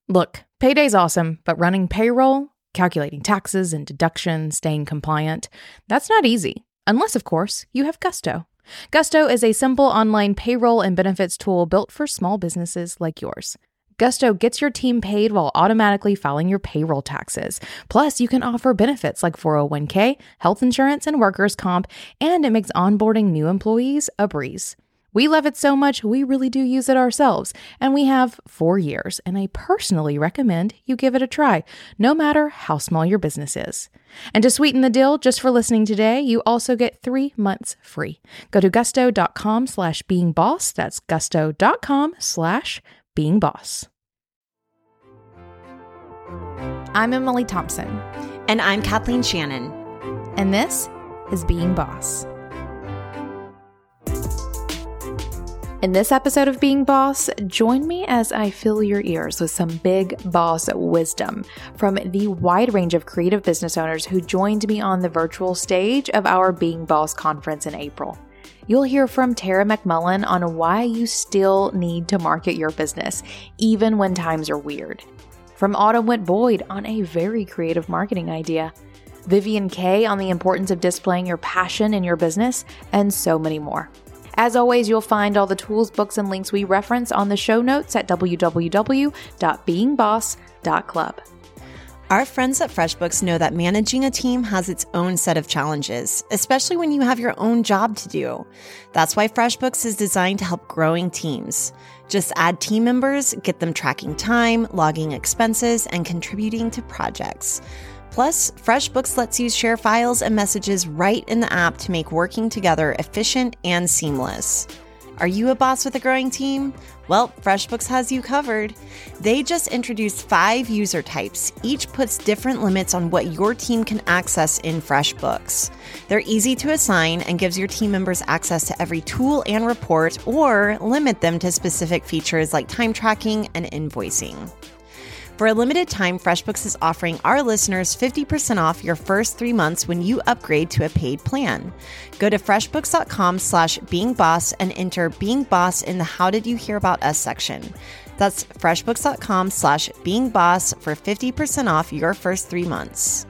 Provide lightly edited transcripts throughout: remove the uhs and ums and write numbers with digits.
Look, payday's awesome, but running payroll, calculating taxes and deductions, staying compliant, that's not easy. Unless, of course, you have Gusto. Gusto is a simple online payroll and benefits tool built for small businesses like yours. Gusto gets your team paid while automatically filing your payroll taxes. Plus, you can offer benefits like 401k, health insurance, and workers' comp, and it makes onboarding new employees a breeze. We love it so much, we really do use it ourselves, and we have 4 years, and I personally recommend you give it a try, no matter how small your business is. And to sweeten the deal, just for listening today, you also get 3 months free. Go to gusto.com/beingboss. That's gusto.com/beingboss. I'm Emily Thompson. And I'm Kathleen Shannon. And this is Being Boss. In this episode of Being Boss, join me as I fill your ears with some big boss wisdom from the wide range of creative business owners who joined me on the virtual stage of our Being Boss conference in April. You'll hear from Tara McMullen on why you still need to market your business, even when times are weird. From Autumn Witt-Boyd on a very creative marketing idea, Vivian Kaye on the importance of displaying your passion in your business, and so many more. As always, you'll find all the tools, books, and links we reference on the show notes at www.beingboss.club. Our friends at FreshBooks know that managing a team has its own set of challenges, especially when you have your own job to do. That's why FreshBooks is designed to help growing teams. Just add team members, get them tracking time, logging expenses, and contributing to projects. Plus, FreshBooks lets you share files and messages right in the app to make working together efficient and seamless. Are you a boss with a growing team? Well, FreshBooks has you covered. They just introduced 5 user types. Each puts different limits on what your team can access in FreshBooks. They're easy to assign and gives your team members access to every tool and report, or limit them to specific features like time tracking and invoicing. For a limited time, FreshBooks is offering our listeners 50% off your first 3 months when you upgrade to a paid plan. Go to freshbooks.com/beingboss and enter Being Boss in the How Did You Hear About Us section. That's freshbooks.com/beingboss for 50% off your first 3 months.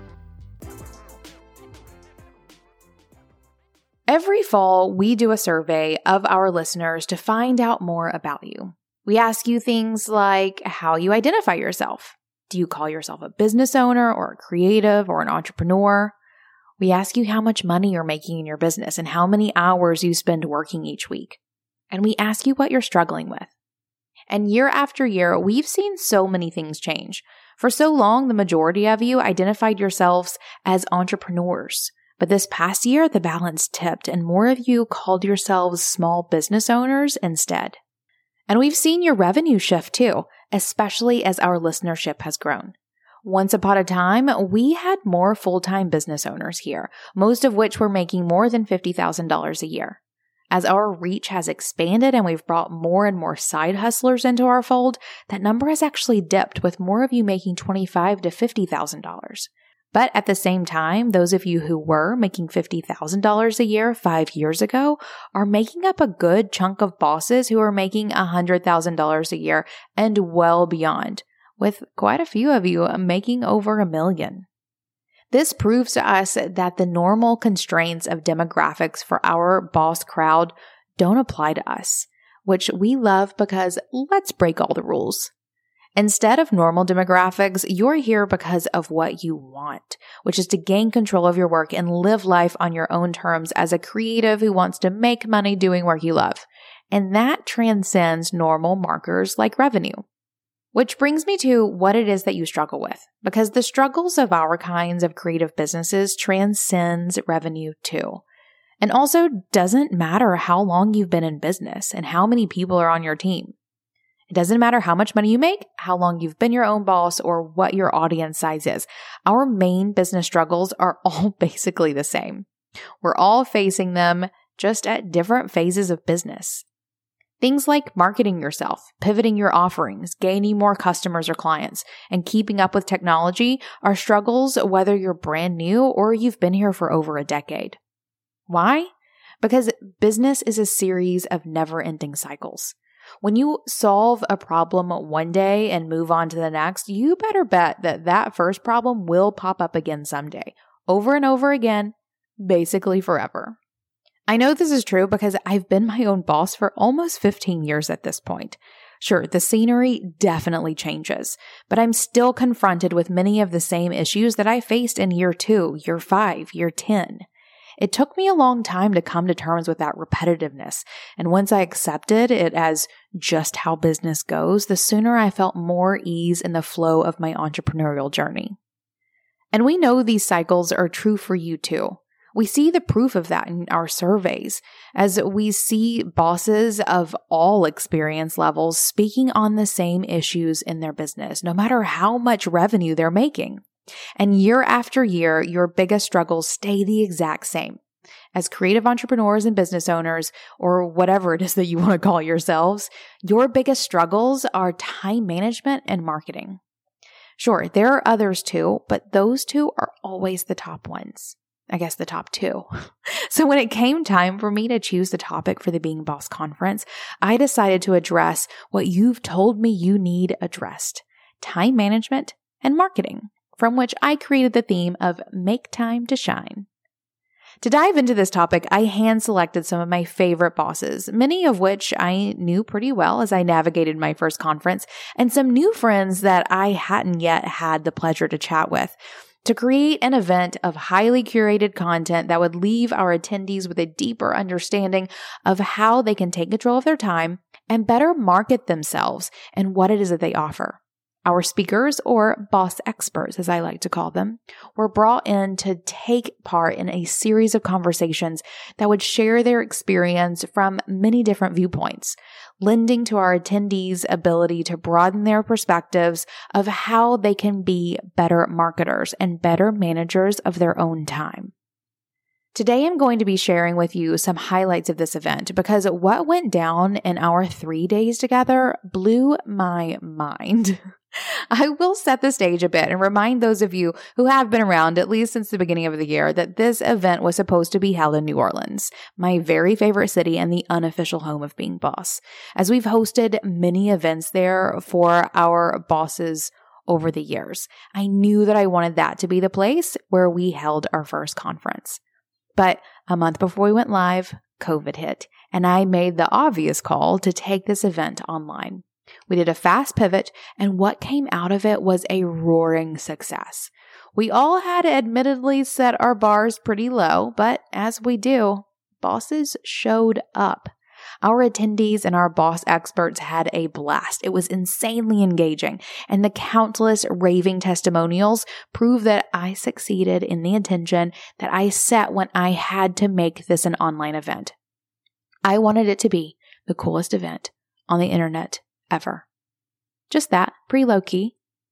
Every fall, we do a survey of our listeners to find out more about you. We ask you things like how you identify yourself. Do you call yourself a business owner or a creative or an entrepreneur? We ask you how much money you're making in your business and how many hours you spend working each week. And we ask you what you're struggling with. And year after year, we've seen so many things change. For so long, the majority of you identified yourselves as entrepreneurs. But this past year, the balance tipped and more of you called yourselves small business owners instead. And we've seen your revenue shift too, especially as our listenership has grown. Once upon a time, we had more full-time business owners here, most of which were making more than $50,000 a year. As our reach has expanded and we've brought more and more side hustlers into our fold, that number has actually dipped, with more of you making $25,000 to $50,000. But at the same time, those of you who were making $50,000 a year 5 years ago are making up a good chunk of bosses who are making $100,000 a year and well beyond, with quite a few of you making over $1 million. This proves to us that the normal constraints of demographics for our boss crowd don't apply to us, which we love because let's break all the rules. Instead of normal demographics, you're here because of what you want, which is to gain control of your work and live life on your own terms as a creative who wants to make money doing work you love. And that transcends normal markers like revenue. Which brings me to what it is that you struggle with, because the struggles of our kinds of creative businesses transcends revenue too. And also doesn't matter how long you've been in business and how many people are on your team. It doesn't matter how much money you make, how long you've been your own boss, or what your audience size is. Our main business struggles are all basically the same. We're all facing them, just at different phases of business. Things like marketing yourself, pivoting your offerings, gaining more customers or clients, and keeping up with technology are struggles whether you're brand new or you've been here for over a decade. Why? Because business is a series of never-ending cycles. When you solve a problem one day and move on to the next, you better bet that that first problem will pop up again someday, over and over again, basically forever. I know this is true because I've been my own boss for almost 15 years at this point. Sure, the scenery definitely changes, but I'm still confronted with many of the same issues that I faced in year 2, year 5, year 10. It took me a long time to come to terms with that repetitiveness, and once I accepted it as just how business goes, the sooner I felt more ease in the flow of my entrepreneurial journey. And we know these cycles are true for you too. We see the proof of that in our surveys, as we see bosses of all experience levels speaking on the same issues in their business, no matter how much revenue they're making. And year after year, your biggest struggles stay the exact same. As creative entrepreneurs and business owners, or whatever it is that you want to call yourselves, your biggest struggles are time management and marketing. Sure, there are others too, but those two are always the top ones. I guess the top 2. So when it came time for me to choose the topic for the Being Boss conference, I decided to address what you've told me you need addressed: time management and marketing, from which I created the theme of Make Time to Shine. To dive into this topic, I hand-selected some of my favorite bosses, many of which I knew pretty well as I navigated my first conference, and some new friends that I hadn't yet had the pleasure to chat with, to create an event of highly curated content that would leave our attendees with a deeper understanding of how they can take control of their time and better market themselves and what it is that they offer. Our speakers, or boss experts as I like to call them, were brought in to take part in a series of conversations that would share their experience from many different viewpoints, lending to our attendees' ability to broaden their perspectives of how they can be better marketers and better managers of their own time. Today, I'm going to be sharing with you some highlights of this event because what went down in our 3 days together blew my mind. I will set the stage a bit and remind those of you who have been around at least since the beginning of the year that this event was supposed to be held in New Orleans, my very favorite city and the unofficial home of Being Boss, as we've hosted many events there for our bosses over the years. I knew that I wanted that to be the place where we held our first conference. But a month before we went live, COVID hit, and I made the obvious call to take this event online. We did a fast pivot, and what came out of it was a roaring success. We all had admittedly set our bars pretty low, but as we do, bosses showed up. Our attendees and our boss experts had a blast. It was insanely engaging, and the countless raving testimonials prove that I succeeded in the intention that I set when I had to make this an online event. I wanted it to be the coolest event on the internet ever. Just that, pretty low-key.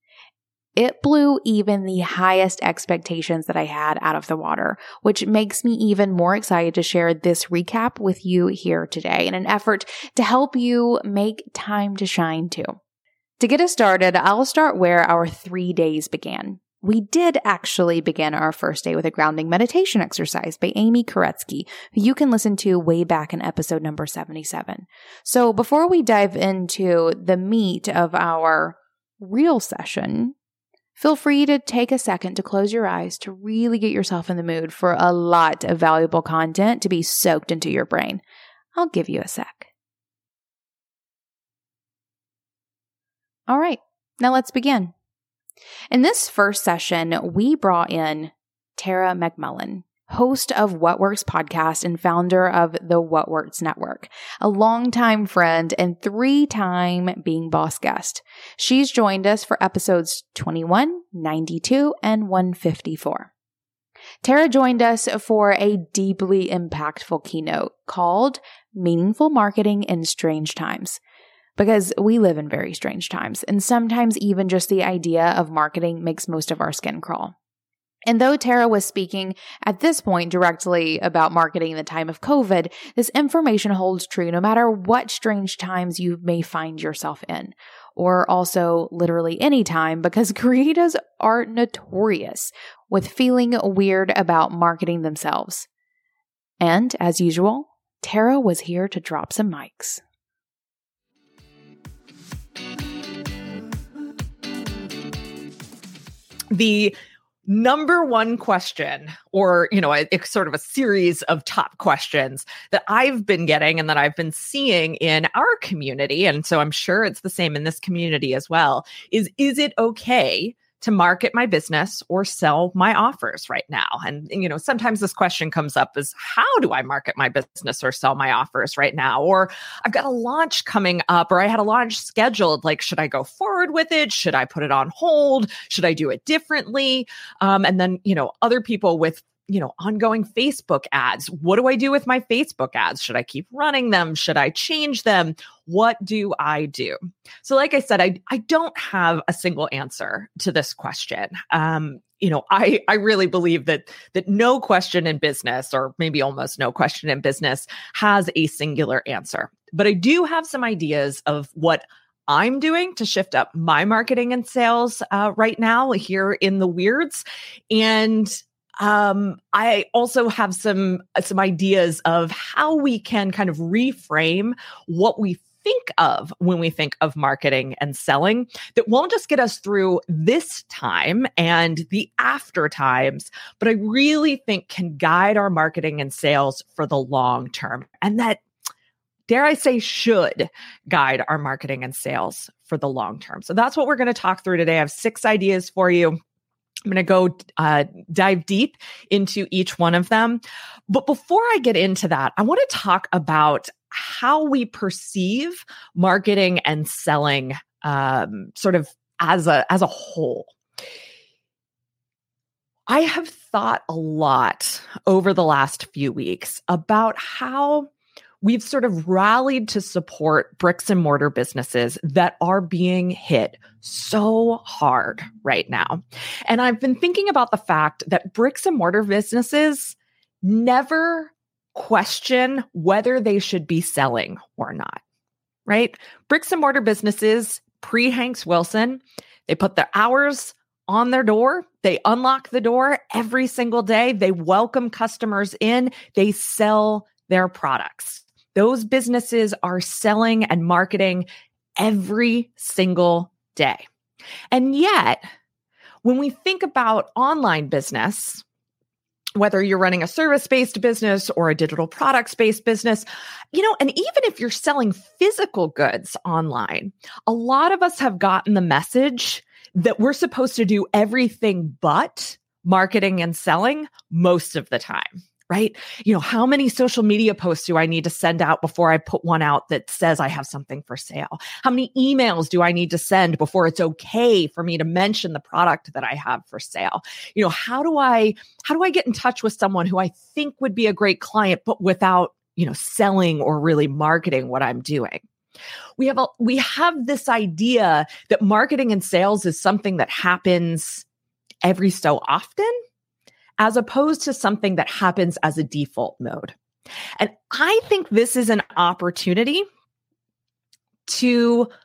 It blew even the highest expectations that I had out of the water, which makes me even more excited to share this recap with you here today in an effort to help you make time to shine too. To get us started, I'll start where our 3 days began. We did actually begin our first day with a grounding meditation exercise by Amy Koretsky, who you can listen to way back in episode number 77. So before we dive into the meat of our real session, feel free to take a second to close your eyes to really get yourself in the mood for a lot of valuable content to be soaked into your brain. I'll give you a sec. All right, now let's begin. In this first session, we brought in Tara McMullen, host of What Works podcast and founder of the What Works Network, a longtime friend and 3-time Being Boss guest. She's joined us for episodes 21, 92, and 154. Tara joined us for a deeply impactful keynote called Meaningful Marketing in Strange Times. Because we live in very strange times, and sometimes even just the idea of marketing makes most of our skin crawl. And though Tara was speaking at this point directly about marketing in the time of COVID, this information holds true no matter what strange times you may find yourself in, or also literally any time, because creatives are notorious with feeling weird about marketing themselves. And as usual, Tara was here to drop some mics. The number one question, or, it's sort of a series of top questions that I've been getting and that I've been seeing in our community, and so I'm sure it's the same in this community as well, is it okay to market my business or sell my offers right now? And, sometimes this question comes up as, how do I market my business or sell my offers right now? Or I've got a launch coming up, or I had a launch scheduled. Like, should I go forward with it? Should I put it on hold? Should I do it differently? And then, other people with ongoing Facebook ads. What do I do with my Facebook ads? Should I keep running them? Should I change them? What do I do? So like I said, I don't have a single answer to this question. I really believe that no question in business, or maybe almost no question in business, has a singular answer. But I do have some ideas of what I'm doing to shift up my marketing and sales right now here in the Weirds. And I also have some ideas of how we can kind of reframe what we think of when we think of marketing and selling that won't just get us through this time and the after times, but I really think can guide our marketing and sales for the long term. And that, dare I say, should guide our marketing and sales for the long term. So that's what we're going to talk through today. I have 6 ideas for you. I'm going to go dive deep into each one of them. But before I get into that, I want to talk about how we perceive marketing and selling sort of as a whole. I have thought a lot over the last few weeks about how we've sort of rallied to support bricks and mortar businesses that are being hit so hard right now. And I've been thinking about the fact that bricks and mortar businesses never question whether they should be selling or not, right? Bricks and mortar businesses, pre-Hanks Wilson, they put their hours on their door. They unlock the door every single day. They welcome customers in. They sell their products. Those businesses are selling and marketing every single day. And yet, when we think about online business, whether you're running a service-based business or a digital products-based business, and even if you're selling physical goods online, a lot of us have gotten the message that we're supposed to do everything but marketing and selling most of the time. Right? How many social media posts do I need to send out before I put one out that says I have something for sale? How many emails do I need to send before it's okay for me to mention the product that I have for sale? How do I get in touch with someone who I think would be a great client, but without, selling or really marketing what I'm doing? We have this idea that marketing and sales is something that happens every so often, as opposed to something that happens as a default mode. And I think this is an opportunity to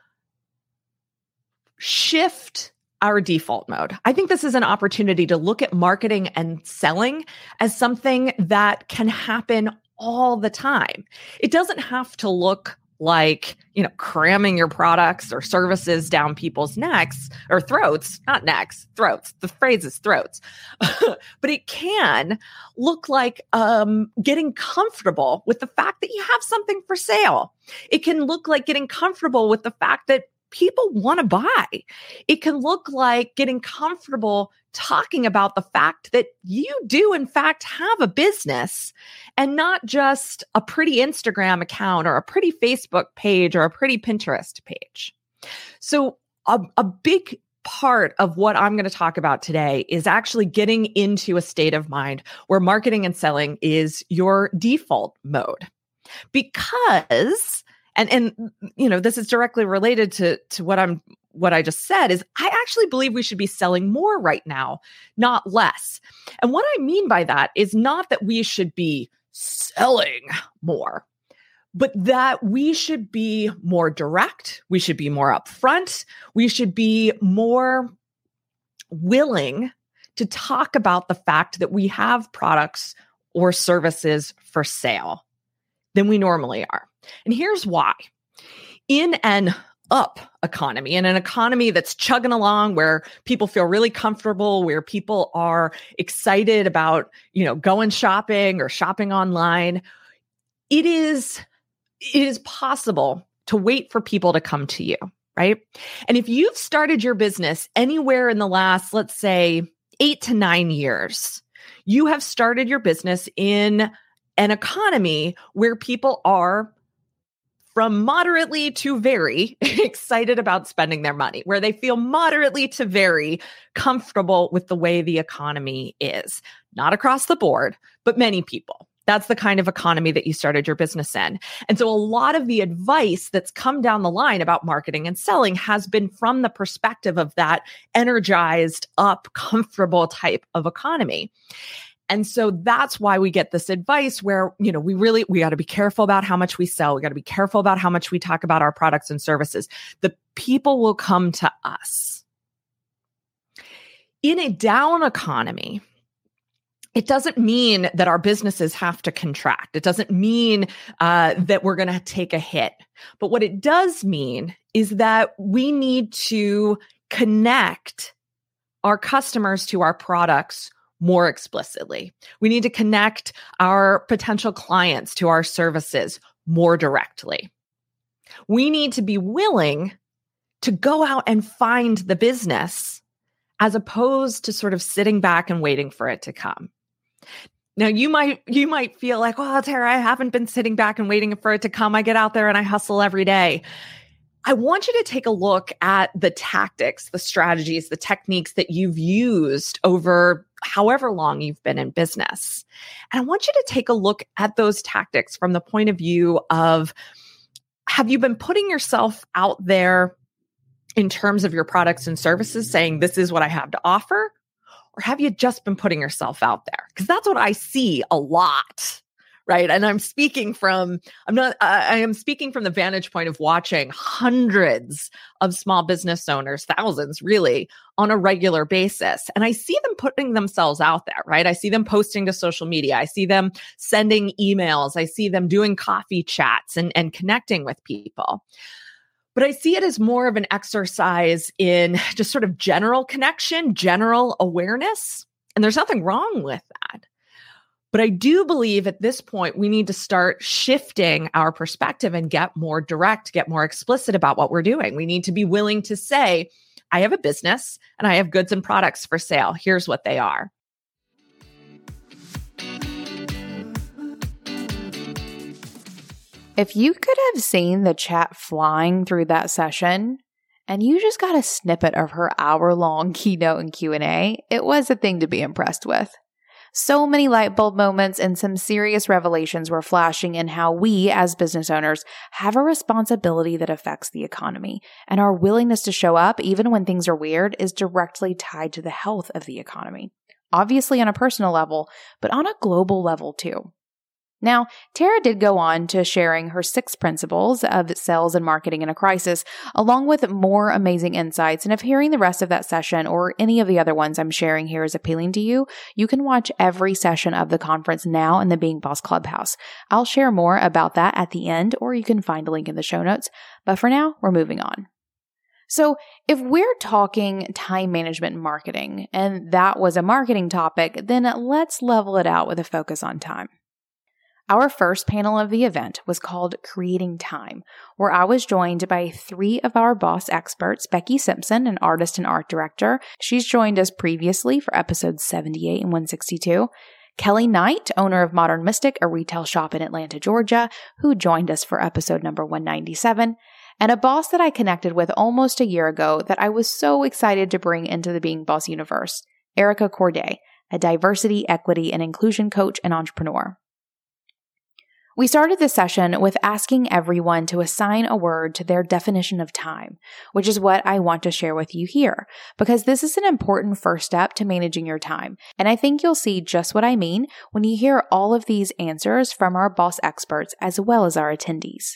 shift our default mode. I think this is an opportunity to look at marketing and selling as something that can happen all the time. It doesn't have to look like, cramming your products or services down people's necks or throats, not necks, throats. The phrase is throats. But it can look like getting comfortable with the fact that you have something for sale. It can look like getting comfortable with the fact that people want to buy. It can look like getting comfortable talking about the fact that you do, in fact, have a business and not just a pretty Instagram account or a pretty Facebook page or a pretty Pinterest page. So a big part of what I'm going to talk about today is actually getting into a state of mind where marketing and selling is your default mode. Because And this is directly related to what I just said, is I actually believe we should be selling more right now, not less. And what I mean by that is not that we should be selling more, but that we should be more direct. We should be more upfront. We should be more willing to talk about the fact that we have products or services for sale than we normally are. And here's why. In an up economy and an economy that's chugging along, where people feel really comfortable, where people are excited about, going shopping or shopping online, it is possible to wait for people to come to you, right? And if you've started your business anywhere in the last, let's say, 8 to 9 years, you have started your business in an economy where people are from moderately to very excited about spending their money, where they feel moderately to very comfortable with the way the economy is. Not across the board, but many people. That's the kind of economy that you started your business in. And so a lot of the advice that's come down the line about marketing and selling has been from the perspective of that energized, up, comfortable type of economy. And so that's why we get this advice where, we got to be careful about how much we sell. We got to be careful about how much we talk about our products and services. The people will come to us. In a down economy, it doesn't mean that our businesses have to contract. It doesn't mean that we're going to take a hit. But what it does mean is that we need to connect our customers to our products more explicitly. We need to connect our potential clients to our services more directly. We need to be willing to go out and find the business as opposed to sort of sitting back and waiting for it to come. Now, you might feel like, well, Tara, I haven't been sitting back and waiting for it to come. I get out there and I hustle every day. I want you to take a look at the tactics, the strategies, the techniques that you've used over however long you've been in business. And I want you to take a look at those tactics from the point of view of, have you been putting yourself out there in terms of your products and services, saying, this is what I have to offer? Or have you just been putting yourself out there? Because that's what I see a lot. Right. And I am speaking from the vantage point of watching hundreds of small business owners, thousands really, on a regular basis. And I see them putting themselves out there, right? I see them posting to social media. I see them sending emails. I see them doing coffee chats and connecting with people. But I see it as more of an exercise in just sort of general connection, general awareness. And there's nothing wrong with that. But I do believe at this point, we need to start shifting our perspective and get more direct, get more explicit about what we're doing. We need to be willing to say, I have a business and I have goods and products for sale. Here's what they are. If you could have seen the chat flying through that session, and you just got a snippet of her hour-long keynote and Q&A, it was a thing to be impressed with. So many light bulb moments and some serious revelations were flashing in how we, as business owners, have a responsibility that affects the economy, and our willingness to show up even when things are weird is directly tied to the health of the economy. Obviously on a personal level, but on a global level too. Now, Tara did go on to sharing her 6 principles of sales and marketing in a crisis, along with more amazing insights. And if hearing the rest of that session or any of the other ones I'm sharing here is appealing to you, you can watch every session of the conference now in the Being Boss Clubhouse. I'll share more about that at the end, or you can find a link in the show notes. But for now, we're moving on. So if we're talking time management and marketing, and that was a marketing topic, then let's level it out with a focus on time. Our first panel of the event was called Creating Time, where I was joined by 3 of our boss experts, Becky Simpson, an artist and art director. She's joined us previously for episodes 78 and 162. Kelly Knight, owner of Modern Mystic, a retail shop in Atlanta, Georgia, who joined us for episode number 197. And a boss that I connected with almost a year ago that I was so excited to bring into the Being Boss universe, Erica Corday, a diversity, equity, and inclusion coach and entrepreneur. We started this session with asking everyone to assign a word to their definition of time, which is what I want to share with you here, because this is an important first step to managing your time. And I think you'll see just what I mean when you hear all of these answers from our boss experts as well as our attendees.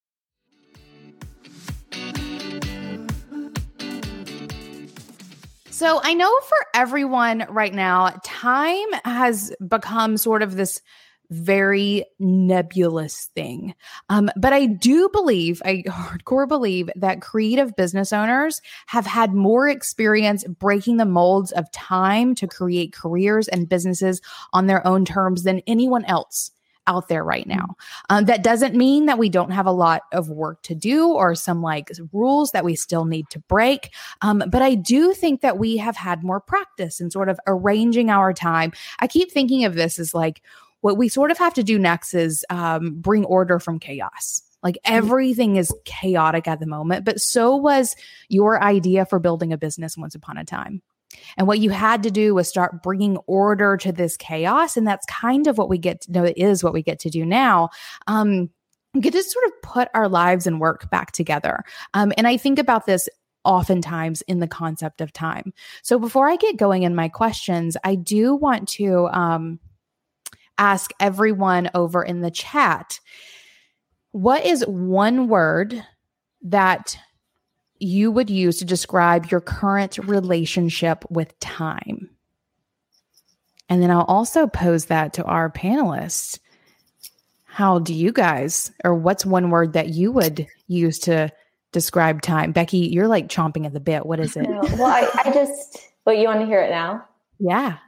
So I know for everyone right now, time has become sort of this very nebulous thing. But I do believe, I hardcore believe that creative business owners have had more experience breaking the molds of time to create careers and businesses on their own terms than anyone else out there right now. That doesn't mean that we don't have a lot of work to do or some like rules that we still need to break. But I do think that we have had more practice in sort of arranging our time. I keep thinking of this as like, what we sort of have to do next is bring order from chaos. Like everything is chaotic at the moment, but so was your idea for building a business once upon a time. And what you had to do was start bringing order to this chaos. And that's kind of what we get to know, it is what we get to do now. We get to sort of put our lives and work back together. And I think about this oftentimes in the concept of time. So before I get going in my questions, I do want to ask everyone over in the chat, what is one word that you would use to describe your current relationship with time? And then I'll also pose that to our panelists. How do you guys, or what's one word that you would use to describe time? Becky, you're like chomping at the bit. What is it? Well, I just, but you want to hear it now? Yeah.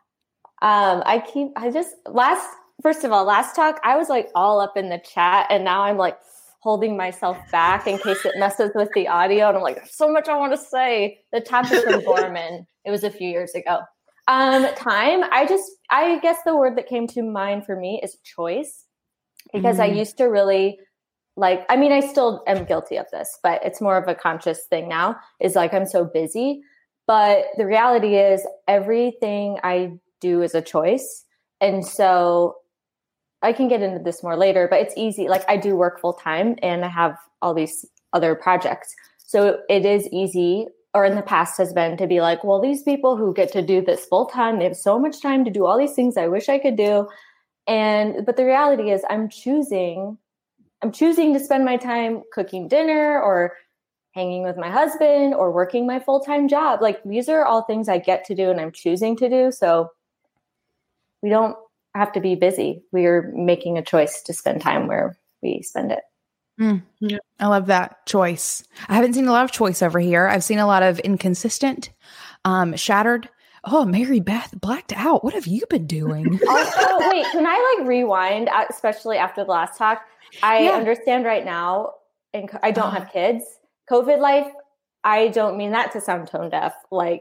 First of all, last talk, I was like all up in the chat, and now I'm like holding myself back in case it messes with the audio. And I'm like, there's so much I want to say. The top is from Gorman. It was a few years ago. Time. I guess the word that came to mind for me is choice, because I used to really I still am guilty of this, but it's more of a conscious thing now, is like, I'm so busy, but the reality is everything I do is a choice. And so I can get into this more later, but it's easy. Like I do work full time and I have all these other projects. So it is easy, or in the past has been, to be like, well, these people who get to do this full time, they have so much time to do all these things I wish I could do. But the reality is I'm choosing to spend my time cooking dinner or hanging with my husband or working my full-time job. Like these are all things I get to do and I'm choosing to do. So we don't have to be busy. We are making a choice to spend time where we spend it. Yeah. I love that choice. I haven't seen a lot of choice over here. I've seen a lot of inconsistent, shattered. Oh, Mary Beth blacked out. What have you been doing? Also, wait, can I rewind, especially after the last talk? I understand right now, and I don't have kids. COVID life, I don't mean that to sound tone deaf.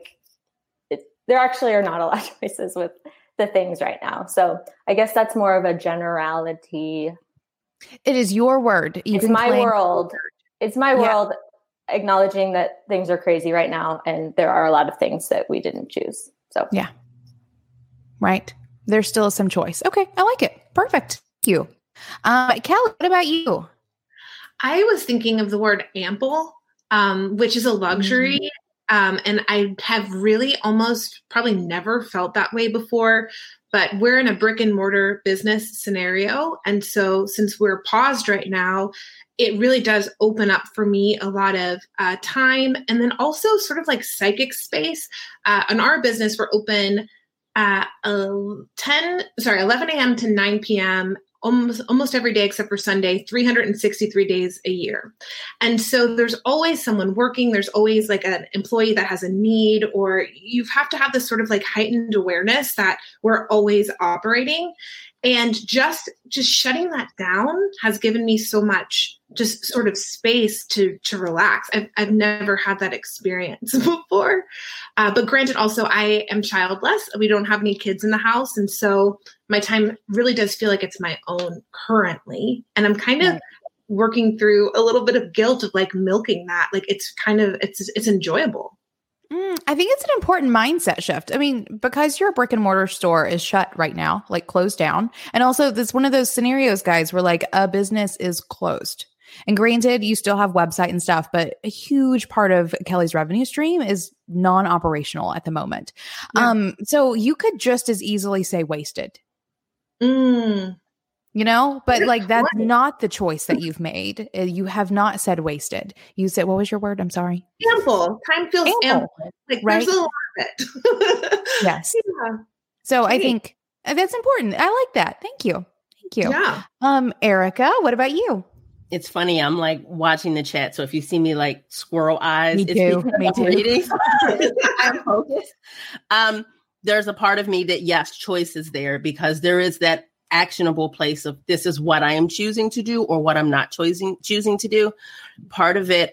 There actually are not a lot of choices with the things right now. So I guess that's more of a generality. It is your word. It's my world. It's my world, acknowledging that things are crazy right now. And there are a lot of things that we didn't choose. So yeah. Right. There's still some choice. Okay. I like it. Perfect. Thank you. Kelly, what about you? I was thinking of the word ample, which is a luxury. And I have really almost probably never felt that way before, but we're in a brick and mortar business scenario. And so since we're paused right now, it really does open up for me a lot of time, and then also sort of like psychic space. In our business, we're open 11 a.m. to 9 p.m. almost every day except for Sunday, 363 days a year. And so there's always someone working. There's always like an employee that has a need, or you have to have this sort of like heightened awareness that we're always operating. And just shutting that down has given me so much just sort of space to relax. I've never had that experience before. But granted, also, I am childless. We don't have any kids in the house. And so my time really does feel like it's my own currently. And I'm kind of working through a little bit of guilt of like milking that. Like it's enjoyable. I think it's an important mindset shift. I mean, because your brick and mortar store is shut right now, like closed down. And also this one of those scenarios, guys, where like a business is closed. And granted, you still have website and stuff, but a huge part of Kelly's revenue stream is non-operational at the moment. Yeah. So you could just as easily say wasted. You know, but like that's not the choice that you've made. You have not said wasted. You said, what was your word? I'm sorry. Ample. Time feels ample. Like right? There's a lot of it. Yes. Yeah. So I think that's important. I like that. Thank you. Thank you. Yeah. Erica, what about you? It's funny. I'm like watching the chat. So if you see me like squirrel eyes, Me too. Me too. Reading. I'm focused. There's a part of me that, yes, choice is there because there is that actionable place of this is what I am choosing to do or what I'm not choosing to do. Part of it,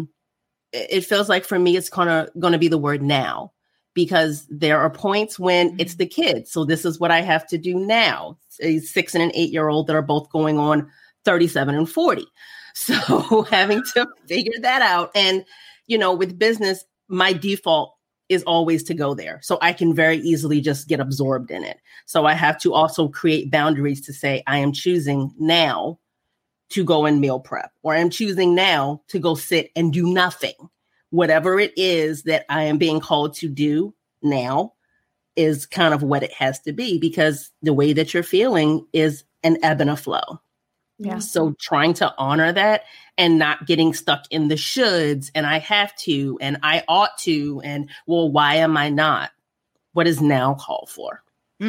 it feels like for me, it's going to be the word now, because there are points when it's the kids. So this is what I have to do now. A 6 and an 8-year-old that are both going on 37 and 40. So having to figure that out. And, with business, my default is always to go there. So I can very easily just get absorbed in it. So I have to also create boundaries to say, I am choosing now to go and meal prep, or I'm choosing now to go sit and do nothing. Whatever it is that I am being called to do now is kind of what it has to be, because the way that you're feeling is an ebb and a flow. Yeah. So trying to honor that and not getting stuck in the shoulds and I have to, and I ought to, and well, why am I not? What is now called for?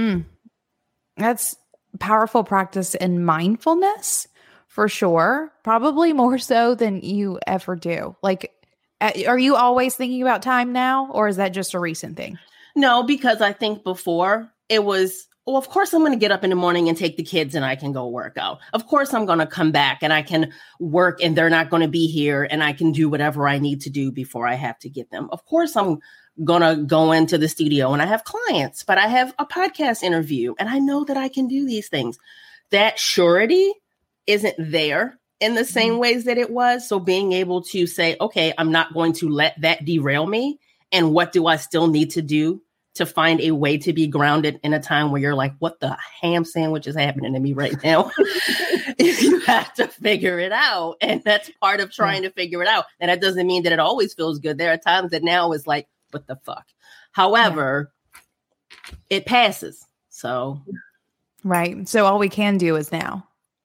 That's powerful practice in mindfulness for sure. Probably more so than you ever do. Like, are you always thinking about time now, or is that just a recent thing? No, because I think before it was, well, of course I'm going to get up in the morning and take the kids and I can go work out. Of course I'm going to come back and I can work and they're not going to be here and I can do whatever I need to do before I have to get them. Of course I'm going to go into the studio and I have clients, but I have a podcast interview and I know that I can do these things. That surety isn't there in the same ways that it was. So being able to say, okay, I'm not going to let that derail me. And what do I still need to do to find a way to be grounded in a time where you're like, what the ham sandwich is happening to me right now? You have to figure it out. And that's part of trying to figure it out. And that doesn't mean that it always feels good. There are times that now is like, what the fuck? However, it passes. So. Right. So all we can do is now.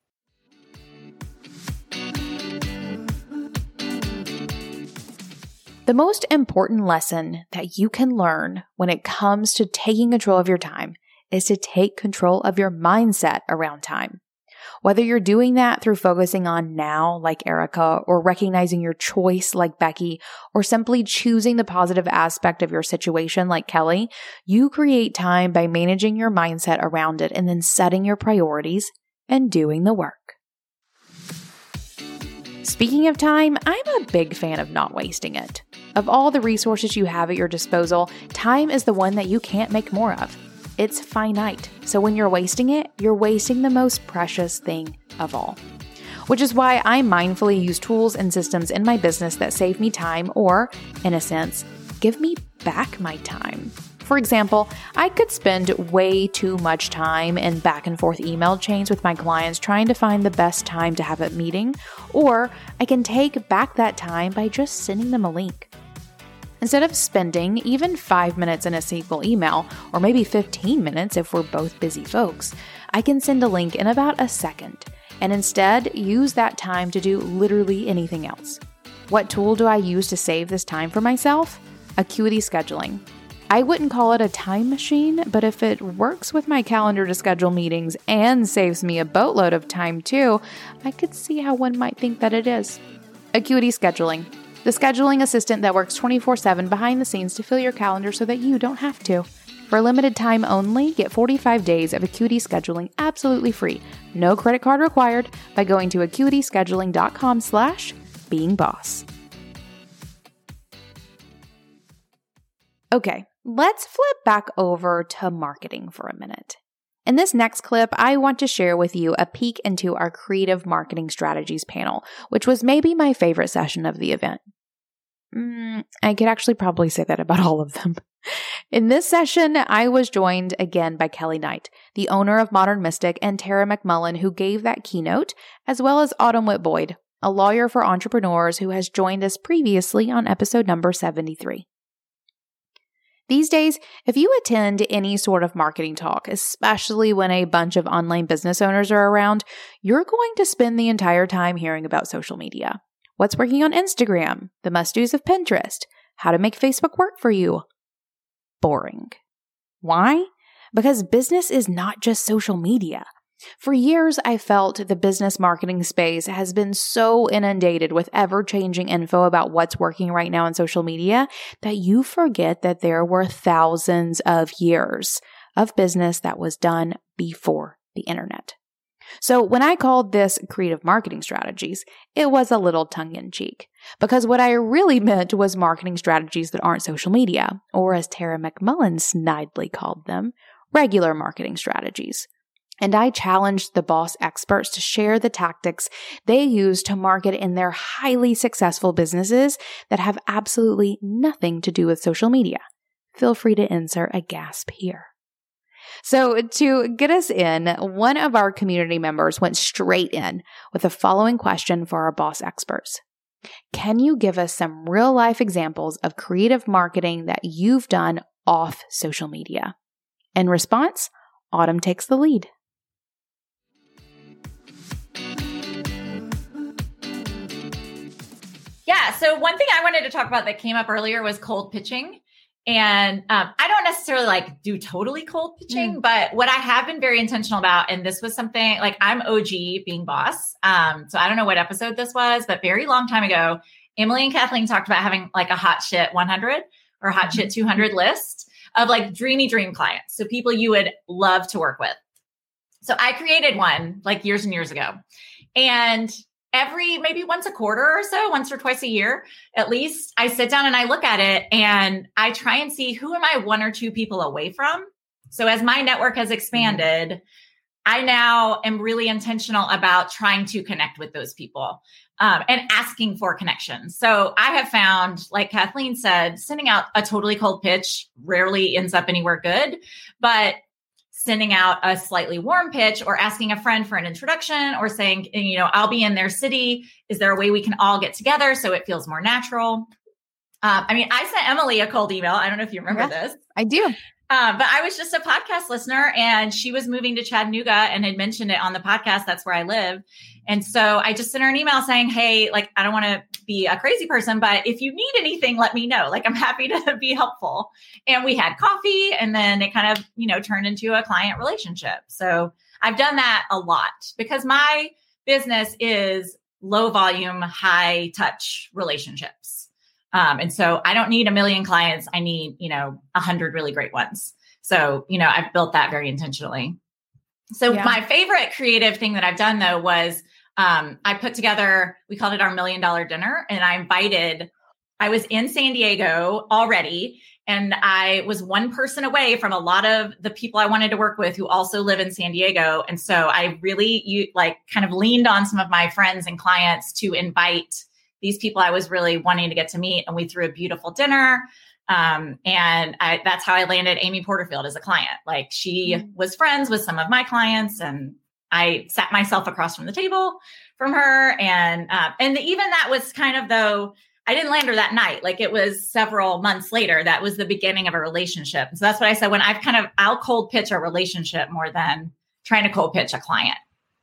The most important lesson that you can learn when it comes to taking control of your time is to take control of your mindset around time. Whether you're doing that through focusing on now, like Erica, or recognizing your choice, like Becky, or simply choosing the positive aspect of your situation, like Kelly, you create time by managing your mindset around it and then setting your priorities and doing the work. Speaking of time, I'm a big fan of not wasting it. Of all the resources you have at your disposal, time is the one that you can't make more of. It's finite, so when you're wasting it, you're wasting the most precious thing of all. Which is why I mindfully use tools and systems in my business that save me time or, in a sense, give me back my time. For example, I could spend way too much time in back and forth email chains with my clients trying to find the best time to have a meeting, or I can take back that time by just sending them a link. Instead of spending even 5 minutes in a single email, or maybe 15 minutes if we're both busy folks, I can send a link in about a second, and instead use that time to do literally anything else. What tool do I use to save this time for myself? Acuity scheduling. I wouldn't call it a time machine, but if it works with my calendar to schedule meetings and saves me a boatload of time too, I could see how one might think that it is. Acuity scheduling. The scheduling assistant that works 24/7 behind the scenes to fill your calendar so that you don't have to. For a limited time only, get 45 days of Acuity scheduling absolutely free. No credit card required by going to acuityscheduling.com/beingboss. Okay, let's flip back over to marketing for a minute. In this next clip, I want to share with you a peek into our creative marketing strategies panel, which was maybe my favorite session of the event. I could actually probably say that about all of them. In this session, I was joined again by Kelly Knight, the owner of Modern Mystic, and Tara McMullen, who gave that keynote, as well as Autumn Whit-Boyd, a lawyer for entrepreneurs who has joined us previously on episode number 73. These days, if you attend any sort of marketing talk, especially when a bunch of online business owners are around, you're going to spend the entire time hearing about social media. What's working on Instagram? The must-dos of Pinterest? How to make Facebook work for you? Boring. Why? Because business is not just social media. For years, I felt the business marketing space has been so inundated with ever-changing info about what's working right now on social media that you forget that there were thousands of years of business that was done before the internet. So when I called this creative marketing strategies, it was a little tongue-in-cheek, because what I really meant was marketing strategies that aren't social media, or as Tara McMullin snidely called them, regular marketing strategies. And I challenged the Boss experts to share the tactics they use to market in their highly successful businesses that have absolutely nothing to do with social media. Feel free to insert a gasp here. So to get us in, one of our community members went straight in with the following question for our Boss experts. Can you give us some real life examples of creative marketing that you've done off social media? In response, Autumn takes the lead. Yeah. So one thing I wanted to talk about that came up earlier was cold pitching. And I don't necessarily do totally cold pitching, but what I have been very intentional about, and this was something I'm OG being Boss. So I don't know what episode this was, but very long time ago, Emily and Kathleen talked about having a hot shit 100 or hot shit 200 list of dreamy dream clients. So people you would love to work with. So I created one years and years ago, and maybe once a quarter or so, once or twice a year, at least, I sit down and I look at it and I try and see who am I one or two people away from. So as my network has expanded, I now am really intentional about trying to connect with those people and asking for connections. So I have found, like Kathleen said, sending out a totally cold pitch rarely ends up anywhere good, but sending out a slightly warm pitch or asking a friend for an introduction or saying, I'll be in their city. Is there a way we can all get together so it feels more natural? I sent Emily a cold email. I don't know if you remember this. I do. But I was just a podcast listener and she was moving to Chattanooga and had mentioned it on the podcast. That's where I live. And so I just sent her an email saying, hey, I don't want to be a crazy person, but if you need anything, let me know. I'm happy to be helpful. And we had coffee and then it kind of, turned into a client relationship. So I've done that a lot because my business is low volume, high touch relationships. And so I don't need 1 million clients. I need, 100 really great ones. So, I've built that very intentionally. So my favorite creative thing that I've done though was I put together, we called it our $1 million dinner. And I was in San Diego already. And I was one person away from a lot of the people I wanted to work with who also live in San Diego. And so I really kind of leaned on some of my friends and clients to invite these people I was really wanting to get to meet. And we threw a beautiful dinner. That's how I landed Amy Porterfield as a client. She was friends with some of my clients and I sat myself across from the table from her. And even that was kind of, though, I didn't land her that night. It was several months later. That was the beginning of a relationship. So that's what I said when I'll cold pitch a relationship more than trying to cold pitch a client.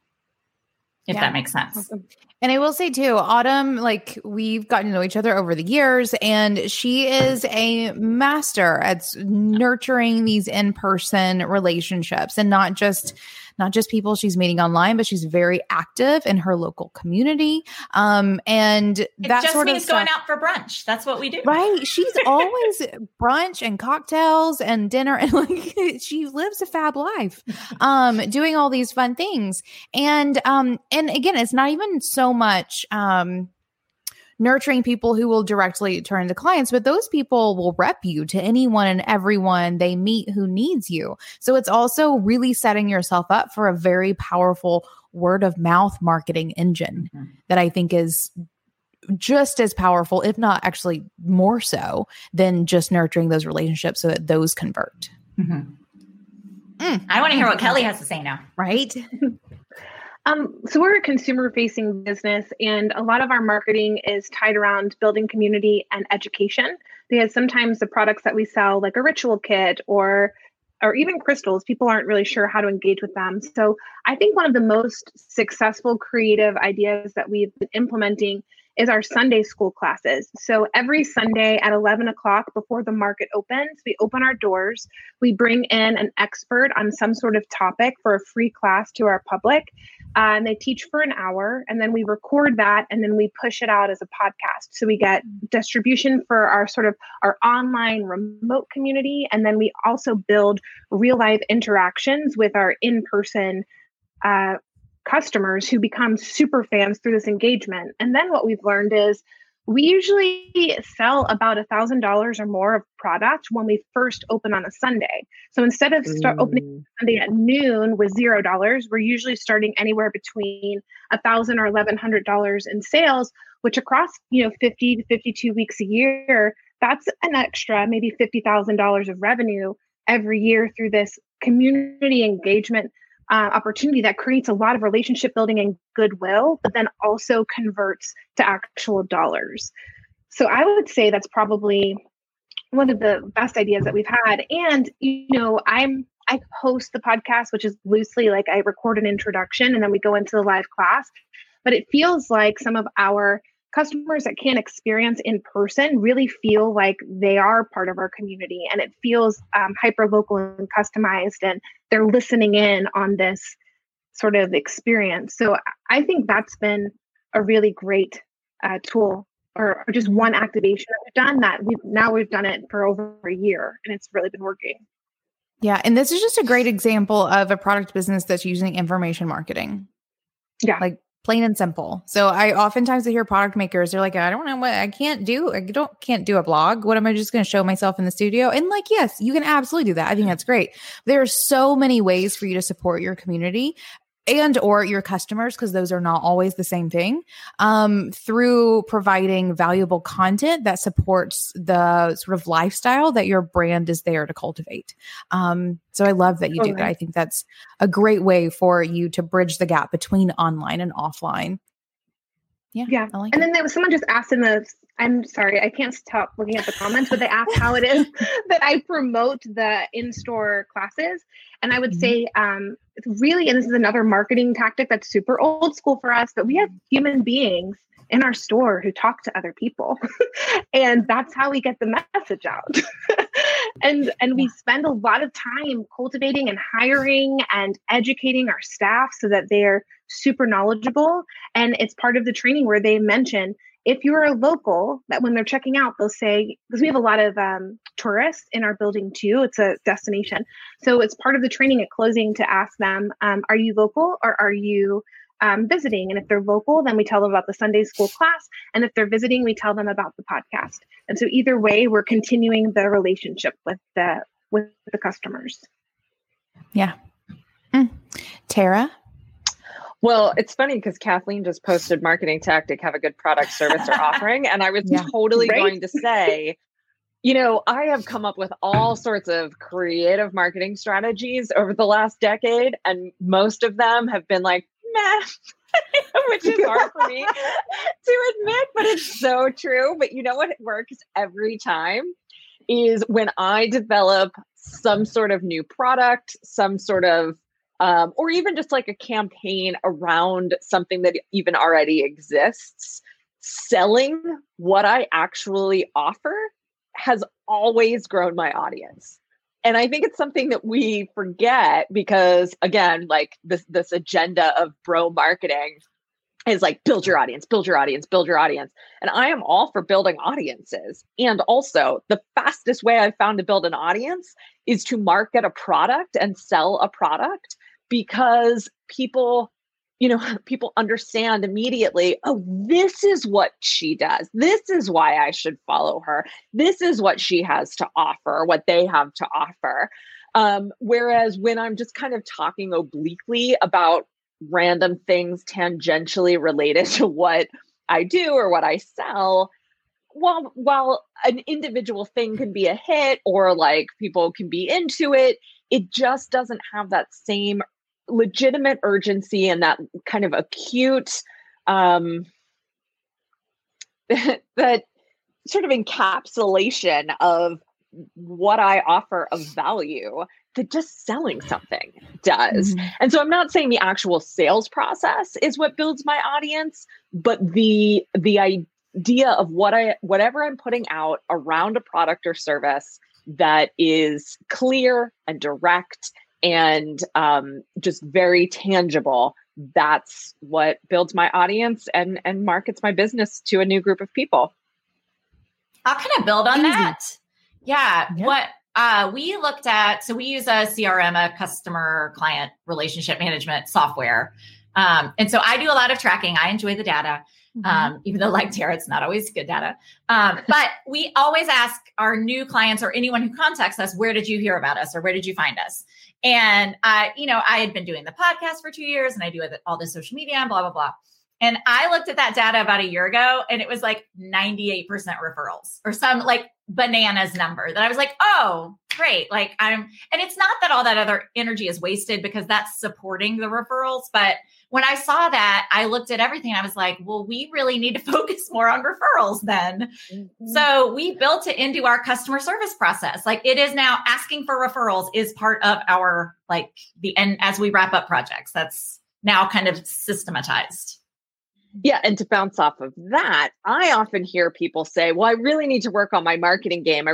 If that makes sense. Awesome. And I will say too, Autumn, we've gotten to know each other over the years, and she is a master at nurturing these in-person relationships, and not just people she's meeting online, but she's very active in her local community. And that just sort means of stuff, going out for brunch. That's what we do. Right. She's always brunch and cocktails and dinner. And she lives a fab life, doing all these fun things. And again, it's not even so much, nurturing people who will directly turn into clients, but those people will rep you to anyone and everyone they meet who needs you. So it's also really setting yourself up for a very powerful word of mouth marketing engine that I think is just as powerful, if not actually more so, than just nurturing those relationships so that those convert. I want to hear what Kelly has to say now. Right? So we're a consumer-facing business, and a lot of our marketing is tied around building community and education, because sometimes the products that we sell, like a ritual kit or even crystals, people aren't really sure how to engage with them. So I think one of the most successful creative ideas that we've been implementing is our Sunday school classes. So every Sunday at 11 o'clock before the market opens, we open our doors. We bring in an expert on some sort of topic for a free class to our public. And they teach for an hour, and then we record that, and then we push it out as a podcast. So we get distribution for our our online remote community. And then we also build real life interactions with our in-person customers who become super fans through this engagement. And then what we've learned is we usually sell about $1,000 or more of product when we first open on a Sunday. So instead of opening Sunday at noon with $0, we're usually starting anywhere between $1,000 or $1,100 in sales, which across 50 to 52 weeks a year, that's an extra maybe $50,000 of revenue every year through this community engagement opportunity that creates a lot of relationship building and goodwill, but then also converts to actual dollars. So I would say that's probably one of the best ideas that we've had. And, I host the podcast, which is loosely like I record an introduction and then we go into the live class, but it feels like some of our customers that can't experience in person really feel like they are part of our community, and it feels hyper local and customized, and they're listening in on this sort of experience. So I think that's been a really great tool, or just one activation that we've done that we've done it for over a year, and it's really been working. Yeah. And this is just a great example of a product business that's using information marketing. Yeah. Like plain and simple. So I oftentimes hear product makers, they're like, I don't know what I can't do. Can't do a blog. What am I just going to show myself in the studio? And like, yes, you can absolutely do that. I think that's great. There are so many ways for you to support your community and or your customers, because those are not always the same thing, through providing valuable content that supports the sort of lifestyle that your brand is there to cultivate. So I love that you do that. I think that's a great way for you to bridge the gap between online and offline. Yeah. I like and then there was someone just asked I'm sorry, I can't stop looking at the comments, but they asked how it is that I promote the in-store classes. And I would say it's really, and this is another marketing tactic that's super old school for us, but we have human beings in our store who talk to other people. And that's how we get the message out. and we spend a lot of time cultivating and hiring and educating our staff so that they're super knowledgeable. And it's part of the training where they mention, if you're a local, that when they're checking out, they'll say, because we have a lot of tourists in our building too, it's a destination. So it's part of the training at closing to ask them, are you local or are you visiting? And if they're local, then we tell them about the Sunday school class. And if they're visiting, we tell them about the podcast. And so either way, we're continuing the relationship with the customers. Yeah. Tara? Well, it's funny because Kathleen just posted marketing tactic, have a good product, service, or offering. And I was totally going to say, I have come up with all sorts of creative marketing strategies over the last decade. And most of them have been like, meh, which is hard for me to admit, but it's so true. But you know what works every time is when I develop some sort of new product, some sort of or even just like a campaign around something that even already exists, selling what I actually offer has always grown my audience. And I think it's something that we forget because, again, like this agenda of bro marketing is like, build your audience, build your audience, build your audience. And I am all for building audiences. And also the fastest way I've found to build an audience is to market a product and sell a product, because people understand immediately, oh, this is what she does. This is why I should follow her. This is what she has to offer, what they have to offer. Whereas when I'm just kind of talking obliquely about random things tangentially related to what I do or what I sell, while an individual thing can be a hit or like people can be into it, it just doesn't have that same legitimate urgency and that kind of acute, that sort of encapsulation of what I offer of value that just selling something does. And so I'm not saying the actual sales process is what builds my audience, but the idea of whatever I'm putting out around a product or service that is clear and direct and just very tangible, that's what builds my audience and markets my business to a new group of people. I'll kind of build on that. Yeah. What we looked at, so we use a CRM, a customer client relationship management software. And so I do a lot of tracking. I enjoy the data. Even though like Tara, it's not always good data. But we always ask our new clients or anyone who contacts us, where did you hear about us or where did you find us? And I had been doing the podcast for 2 years and I do all the social media and blah, blah, blah. And I looked at that data about a year ago and it was like 98% referrals or some like bananas number that I was like, oh, great. And it's not that all that other energy is wasted because that's supporting the referrals. But when I saw that, I looked at everything. I was like, well, we really need to focus more on referrals then. So we built it into our customer service process. Like it is now asking for referrals is part of our, and as we wrap up projects, that's now kind of systematized. Yeah. And to bounce off of that, I often hear people say, well, I really need to work on my marketing game.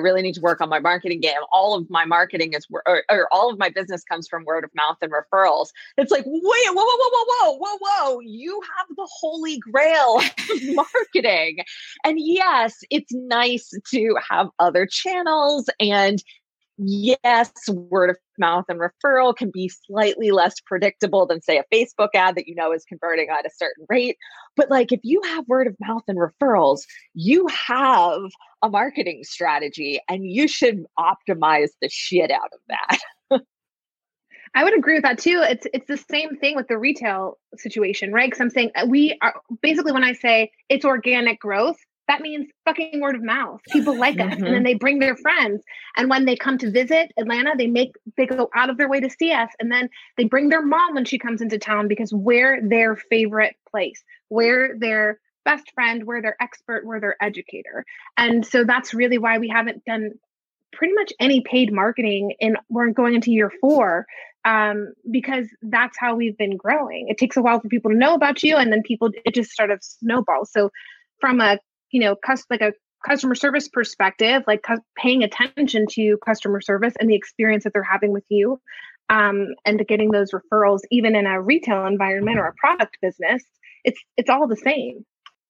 All of my marketing is, or all of my business comes from word of mouth and referrals. It's like, wait, whoa. You have the holy grail of marketing. And yes, it's nice to have other channels. And yes, word of mouth and referral can be slightly less predictable than, say, a Facebook ad that is converting at a certain rate. But if you have word of mouth and referrals, you have a marketing strategy and you should optimize the shit out of that. I would agree with that too. It's the same thing with the retail situation, right? Because I'm saying we are basically, when I say it's organic growth, that means fucking word of mouth. People like us and then they bring their friends. And when they come to visit Atlanta, they go out of their way to see us. And then they bring their mom when she comes into town because we're their favorite place. We're their best friend. We're their expert. We're their educator. And so that's really why we haven't done pretty much any paid marketing we're going into year 4 because that's how we've been growing. It takes a while for people to know about you. And then it just sort of snowballs. So from a customer service perspective, paying attention to customer service and the experience that they're having with you, and getting those referrals, even in a retail environment or a product business, it's all the same.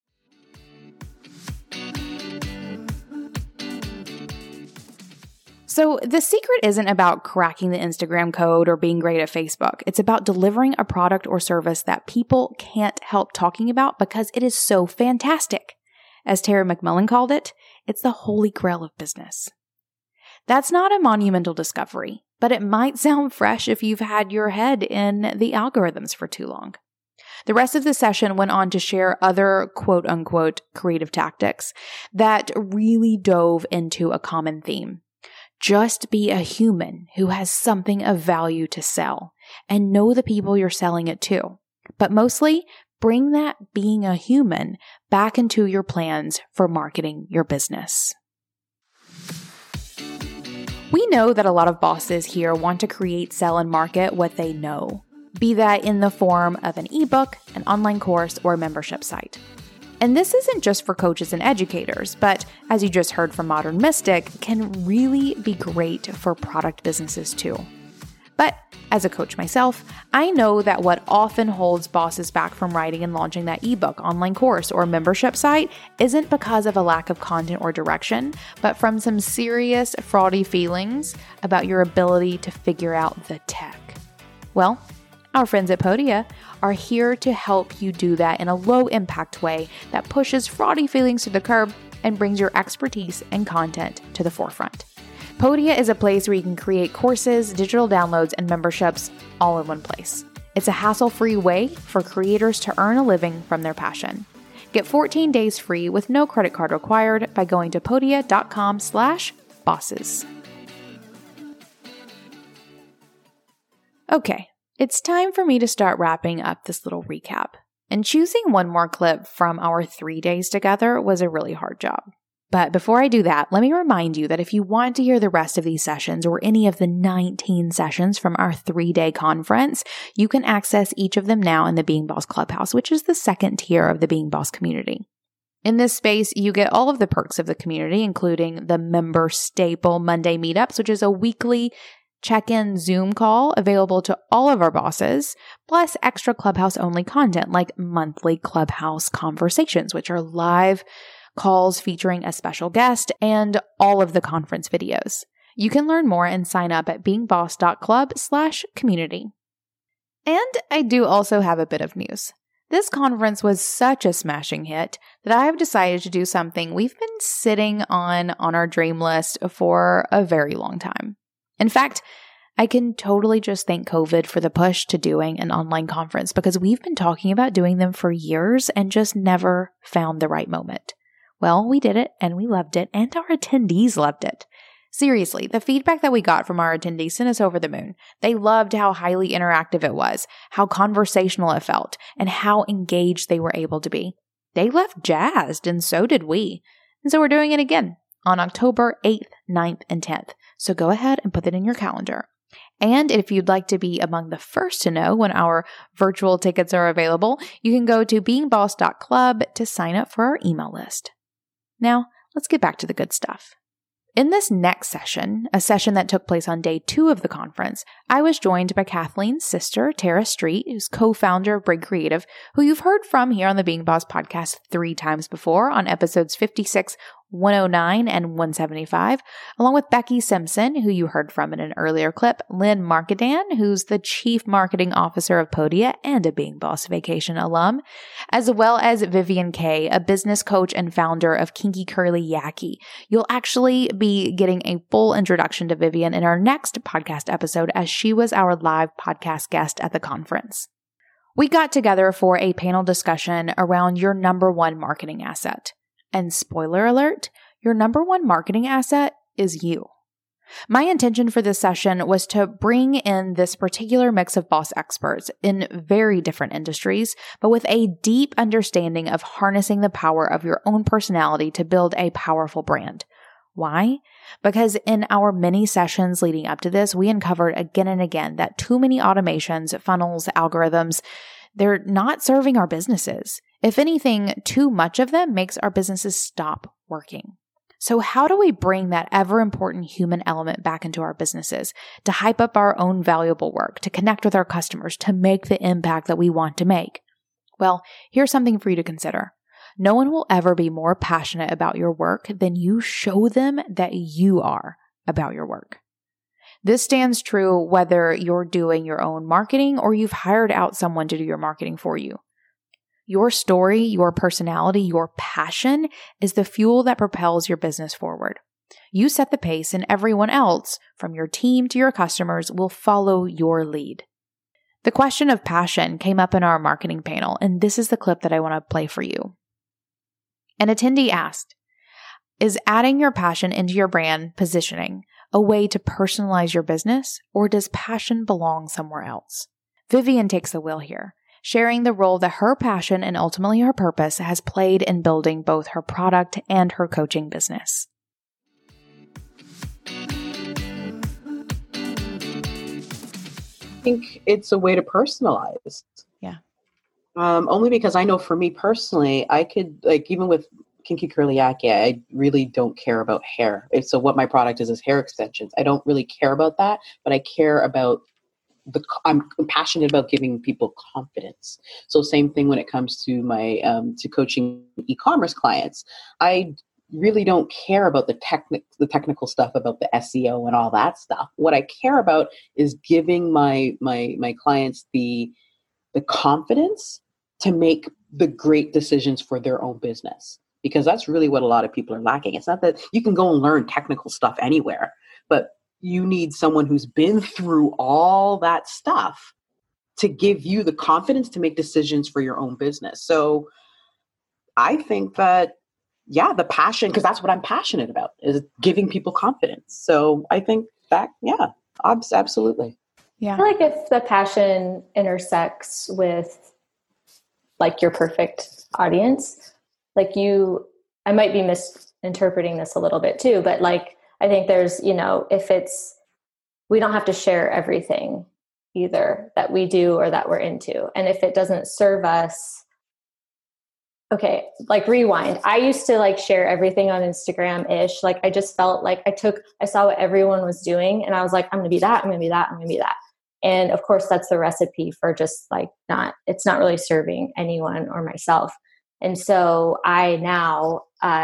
So the secret isn't about cracking the Instagram code or being great at Facebook. It's about delivering a product or service that people can't help talking about because it is so fantastic. As Tara McMullin called it, it's the holy grail of business. That's not a monumental discovery, but it might sound fresh if you've had your head in the algorithms for too long. The rest of the session went on to share other quote-unquote creative tactics that really dove into a common theme. Just be a human who has something of value to sell and know the people you're selling it to. But mostly, bring that being a human back into your plans for marketing your business. We know that a lot of bosses here want to create, sell, and market what they know, be that in the form of an ebook, an online course, or a membership site. And this isn't just for coaches and educators, but as you just heard from Modern Mystic, can really be great for product businesses too. But as a coach myself, I know that what often holds bosses back from writing and launching that ebook, online course, or membership site isn't because of a lack of content or direction, but from some serious fraudy feelings about your ability to figure out the tech. Well, our friends at Podia are here to help you do that in a low-impact way that pushes fraudy feelings to the curb and brings your expertise and content to the forefront. Podia is a place where you can create courses, digital downloads, and memberships all in one place. It's a hassle-free way for creators to earn a living from their passion. Get 14 days free with no credit card required by going to podia.com/bosses. Okay, it's time for me to start wrapping up this little recap. And choosing one more clip from our 3 days together was a really hard job. But before I do that, let me remind you that if you want to hear the rest of these sessions or any of the 19 sessions from our 3-day conference, you can access each of them now in the Being Boss Clubhouse, which is the second tier of the Being Boss community. In this space, you get all of the perks of the community, including the member staple Monday meetups, which is a weekly check-in Zoom call available to all of our bosses, plus extra Clubhouse-only content like monthly Clubhouse conversations, which are live calls featuring a special guest and all of the conference videos. You can learn more and sign up at beingboss.club/community. And I do also have a bit of news. This conference was such a smashing hit that I have decided to do something we've been sitting on our dream list for a very long time. In fact, I can totally just thank COVID for the push to doing an online conference because we've been talking about doing them for years and just never found the right moment. Well, we did it and we loved it and our attendees loved it. Seriously, the feedback that we got from our attendees sent us over the moon. They loved how highly interactive it was, how conversational it felt, and how engaged they were able to be. They left jazzed, and so did we. And so we're doing it again on October 8th, 9th, and 10th. So go ahead and put it in your calendar. And if you'd like to be among the first to know when our virtual tickets are available, you can go to beingboss.club to sign up for our email list. Now, let's get back to the good stuff. In this next session, a session that took place on day 2 of the conference, I was joined by Kathleen's sister, Tara Street, who's co-founder of Brig Creative, who you've heard from here on the Being Boss podcast 3 times before on episodes 56, 109, and 175, along with Becky Simpson, who you heard from in an earlier clip, Lynn Markedan, who's the Chief Marketing Officer of Podia and a Being Boss Vacation alum, as well as Vivian Kay, a business coach and founder of Kinky Curly Yaki. You'll actually be getting a full introduction to Vivian in our next podcast episode, as she was our live podcast guest at the conference. We got together for a panel discussion around your number one marketing asset. And spoiler alert, your number one marketing asset is you. My intention for this session was to bring in this particular mix of boss experts in very different industries, but with a deep understanding of harnessing the power of your own personality to build a powerful brand. Why? Because in our many sessions leading up to this, we uncovered again and again that too many automations, funnels, algorithms, they're not serving our businesses. If anything, too much of them makes our businesses stop working. So how do we bring that ever important human element back into our businesses to hype up our own valuable work, to connect with our customers, to make the impact that we want to make? Well, here's something for you to consider. No one will ever be more passionate about your work than you show them that you are about your work. This stands true whether you're doing your own marketing or you've hired out someone to do your marketing for you. Your story, your personality, your passion is the fuel that propels your business forward. You set the pace and everyone else, from your team to your customers, will follow your lead. The question of passion came up in our marketing panel, and this is the clip that I want to play for you. An attendee asked, is adding your passion into your brand positioning a way to personalize your business, or does passion belong somewhere else? Vivian takes the wheel here, sharing the role that her passion and ultimately her purpose has played in building both her product and her coaching business. I think it's a way to personalize. Yeah. Only because I know for me personally, I could, like, even with Kinky Curly Yaki, I really don't care about hair. So what my product is hair extensions. I don't really care about that, but I care about I'm passionate about giving people confidence. So same thing when it comes to my to coaching e-commerce clients. I really don't care about the technical stuff about the SEO and all that stuff. What I care about is giving my clients the confidence to make the great decisions for their own business. Because that's really what a lot of people are lacking. It's not that you can go and learn technical stuff anywhere, but you need someone who's been through all that stuff to give you the confidence to make decisions for your own business. So I think that, yeah, the passion, because that's what I'm passionate about, is giving people confidence. So I think that, yeah, absolutely. Yeah. I feel like if the passion intersects with like your perfect audience, like you I might be misinterpreting this a little bit too, but like, I think there's, we don't have to share everything either that we do or that we're into. And if it doesn't serve us, okay, like rewind. I used to like share everything on Instagram-ish. Like I just felt like I saw what everyone was doing and I was like, I'm going to be that. I'm going to be that. I'm going to be that. And of course that's the recipe for just like it's not really serving anyone or myself. And so I now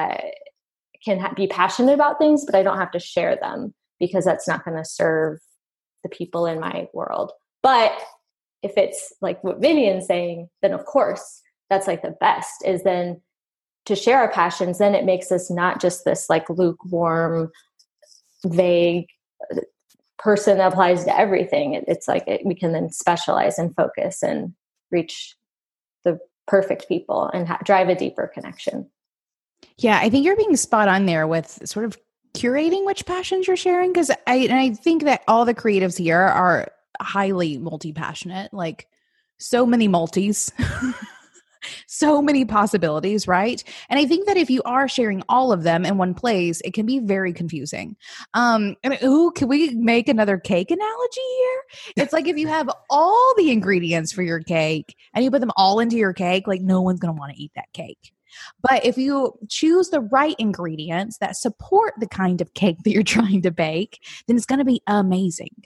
can be passionate about things, but I don't have to share them because that's not going to serve the people in my world. But if it's like what Vivian's saying, then of course that's like the best is then to share our passions. Then it makes us not just this like lukewarm, vague person that applies to everything. It's like we can then specialize and focus and reach the perfect people and drive a deeper connection. Yeah, I think you're being spot on there with sort of curating which passions you're sharing. Because I think that all the creatives here are highly multi-passionate, like so many multis, so many possibilities, right? And I think that if you are sharing all of them in one place, it can be very confusing. Can we make another cake analogy here? It's like if you have all the ingredients for your cake and you put them all into your cake, like no one's going to want to eat that cake. But if you choose the right ingredients that support the kind of cake that you're trying to bake, then it's going to be amazing.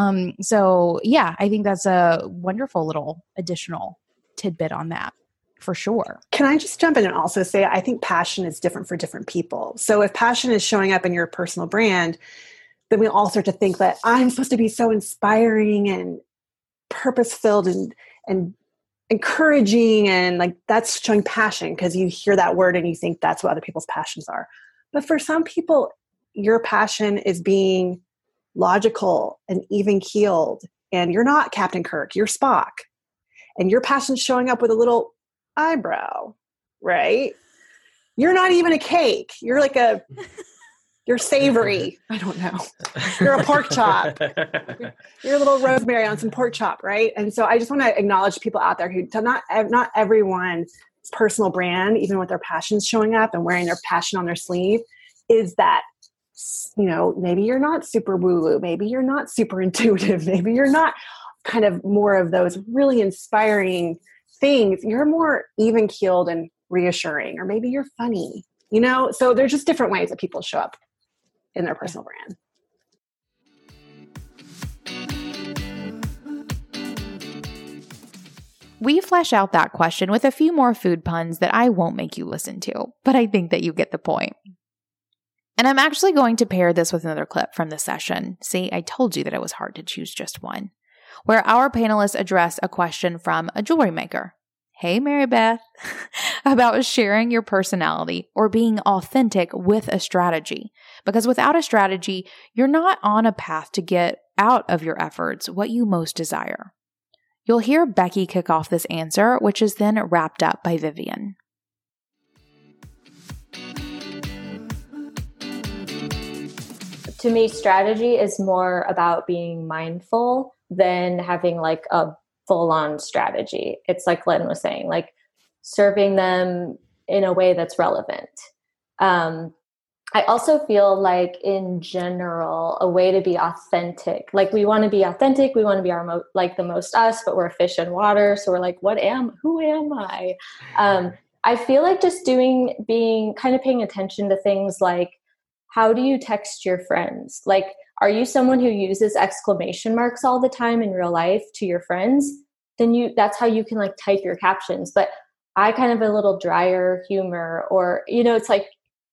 So yeah, I think that's a wonderful little additional tidbit on that for sure. Can I just jump in and also say, I think passion is different for different people. So if passion is showing up in your personal brand, then we all start to think that I'm supposed to be so inspiring and purpose-filled and encouraging, and like that's showing passion because you hear that word and you think that's what other people's passions are. But for some people, your passion is being logical and even keeled, and you're not Captain Kirk, you're Spock, and your passion's showing up with a little eyebrow, right? You're not even a cake. You're like you're savory. I don't know. You're a pork chop. You're a little rosemary on some pork chop, right? And so I just want to acknowledge people out there who not everyone's personal brand, even with their passions showing up and wearing their passion on their sleeve, is that, maybe you're not super woo-woo. Maybe you're not super intuitive. Maybe you're not kind of more of those really inspiring things. You're more even keeled and reassuring, or maybe you're funny, so there's just different ways that people show up in their personal brand. We flesh out that question with a few more food puns that I won't make you listen to, but I think that you get the point. And I'm actually going to pair this with another clip from the session. See, I told you that it was hard to choose just one, where our panelists address a question from a jewelry maker. Hey, Mary Beth, about sharing your personality or being authentic with a strategy. Because without a strategy, you're not on a path to get out of your efforts what you most desire. You'll hear Becky kick off this answer, which is then wrapped up by Vivian. To me, strategy is more about being mindful than having like a full-on strategy. It's like Len was saying, like serving them in a way that's relevant. I also feel like in general, a way to be authentic, like we want to be authentic. We want to be the most us, but we're a fish in water. So we're like, who am I? I feel like just being kind of paying attention to things like, how do you text your friends? Like, are you someone who uses exclamation marks all the time in real life to your friends? Then that's how you can like type your captions. But I kind of a little drier humor, or, it's like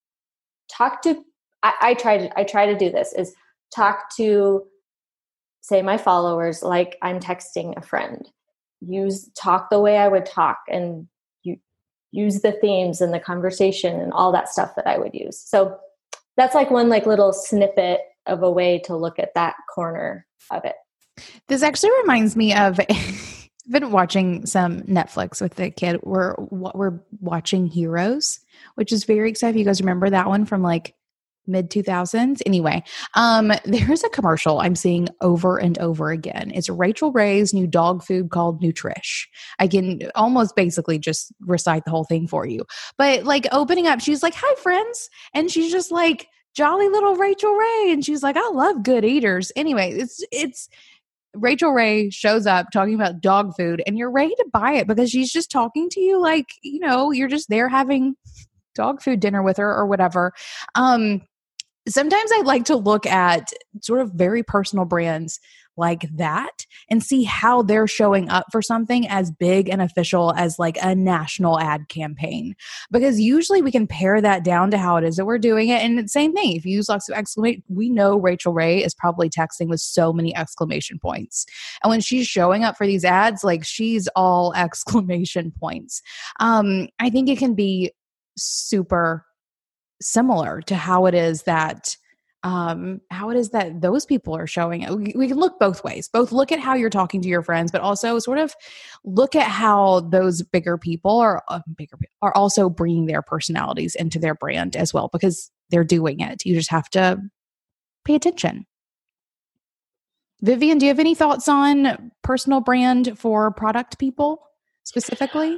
I try to do this is talk to, say, my followers like I'm texting a friend. Talk the way I would talk, and you use the themes and the conversation and all that stuff that I would use. So that's like one like little snippet of a way to look at that corner of it. This actually reminds me of I've been watching some Netflix with the kid. We're watching Heroes, which is very exciting. You guys remember that one from like mid 2000s. Anyway, there's a commercial I'm seeing over and over again. It's Rachel Ray's new dog food called Nutrish. I can almost basically just recite the whole thing for you. But like opening up, she's like, "Hi friends." And she's just like, "Jolly little Rachel Ray." And she's like, "I love good eaters." Anyway, it's Rachel Ray shows up talking about dog food and you're ready to buy it because she's just talking to you like, you're just there having dog food dinner with her or whatever. Sometimes I like to look at sort of very personal brands like that and see how they're showing up for something as big and official as like a national ad campaign. Because usually we can pare that down to how it is that we're doing it. And the same thing, if you use lots of exclamation, we know Rachel Ray is probably texting with so many exclamation points. And when she's showing up for these ads, like she's all exclamation points. I think it can be super similar to how it is that those people are showing it. We can look both ways. Both look at how you're talking to your friends, but also sort of look at how those bigger people are also bringing their personalities into their brand as well, because they're doing it. You just have to pay attention. Vivian, do you have any thoughts on personal brand for product people specifically?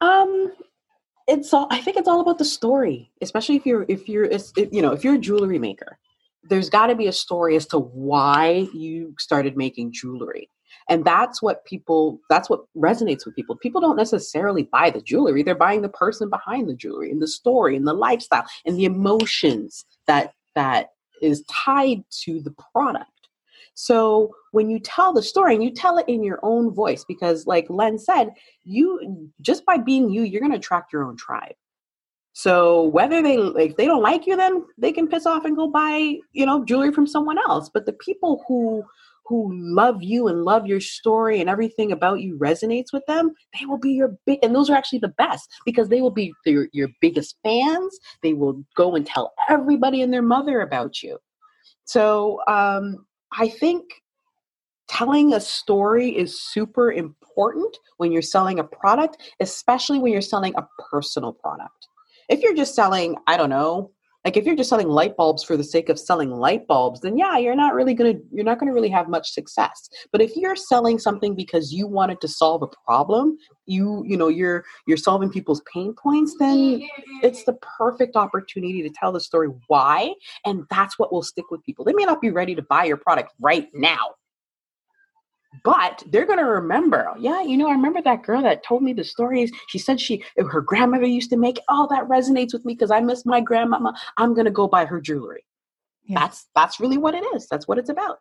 I think it's all about the story, especially if you're a jewelry maker. There's got to be a story as to why you started making jewelry. And that's what resonates with people. People don't necessarily buy the jewelry. They're buying the person behind the jewelry and the story and the lifestyle and the emotions that is tied to the product. So when you tell the story and you tell it in your own voice, because like Len said, you just by being you're going to attract your own tribe. So whether if they don't like you, then they can piss off and go buy, jewelry from someone else. But the people who love you and love your story and everything about you resonates with them, they will be and those are actually the best because they will be your biggest fans. They will go and tell everybody and their mother about you. So, I think telling a story is super important when you're selling a product, especially when you're selling a personal product. If you're just selling, I don't know, like if you're just selling light bulbs for the sake of selling light bulbs, then yeah, you're not going to really have much success. But if you're selling something because you wanted to solve a problem, you're solving people's pain points, then it's the perfect opportunity to tell the story why, and that's what will stick with people. They may not be ready to buy your product right now, but they're going to remember, I remember that girl that told me the stories. She said her grandmother used to make it. Oh, that resonates with me because I miss my grandmama. I'm going to go buy her jewelry. Yeah. That's really what it is. That's what it's about.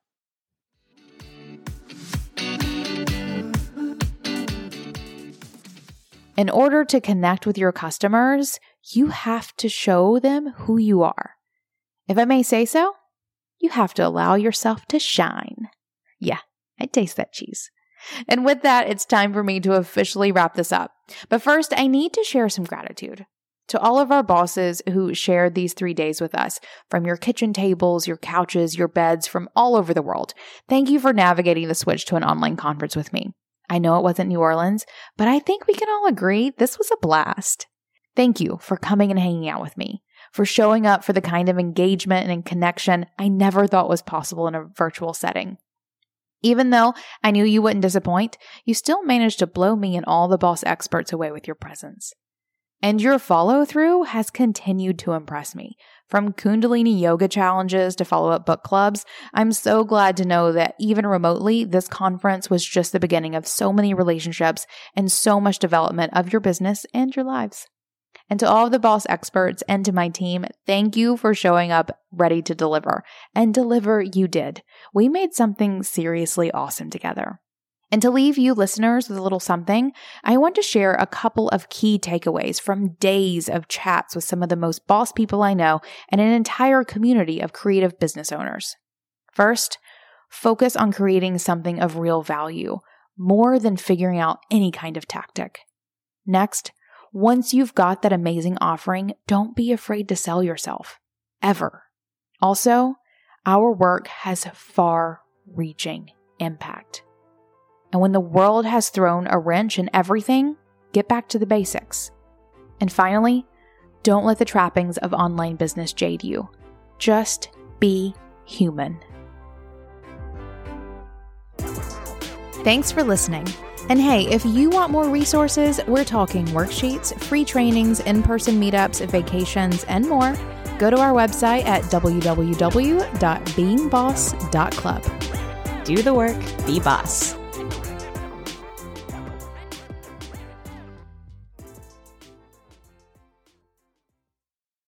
In order to connect with your customers, you have to show them who you are. If I may say so, you have to allow yourself to shine. Yeah. I taste that cheese. And with that, it's time for me to officially wrap this up. But first, I need to share some gratitude to all of our bosses who shared these 3 days with us, from your kitchen tables, your couches, your beds, from all over the world. Thank you for navigating the switch to an online conference with me. I know it wasn't New Orleans, but I think we can all agree this was a blast. Thank you for coming and hanging out with me, for showing up for the kind of engagement and connection I never thought was possible in a virtual setting. Even though I knew you wouldn't disappoint, you still managed to blow me and all the boss experts away with your presence. And your follow-through has continued to impress me. From Kundalini yoga challenges to follow-up book clubs, I'm so glad to know that even remotely, this conference was just the beginning of so many relationships and so much development of your business and your lives. And to all of the boss experts and to my team, thank you for showing up ready to deliver. And deliver you did. We made something seriously awesome together. And to leave you listeners with a little something, I want to share a couple of key takeaways from days of chats with some of the most boss people I know and an entire community of creative business owners. First, focus on creating something of real value, more than figuring out any kind of tactic. Next, once you've got that amazing offering, don't be afraid to sell yourself. Ever. Also, our work has far-reaching impact. And when the world has thrown a wrench in everything, get back to the basics. And finally, don't let the trappings of online business jade you. Just be human. Thanks for listening. And hey, if you want more resources, we're talking worksheets, free trainings, in-person meetups, vacations, and more. Go to our website at www.beingboss.club. Do the work, be boss.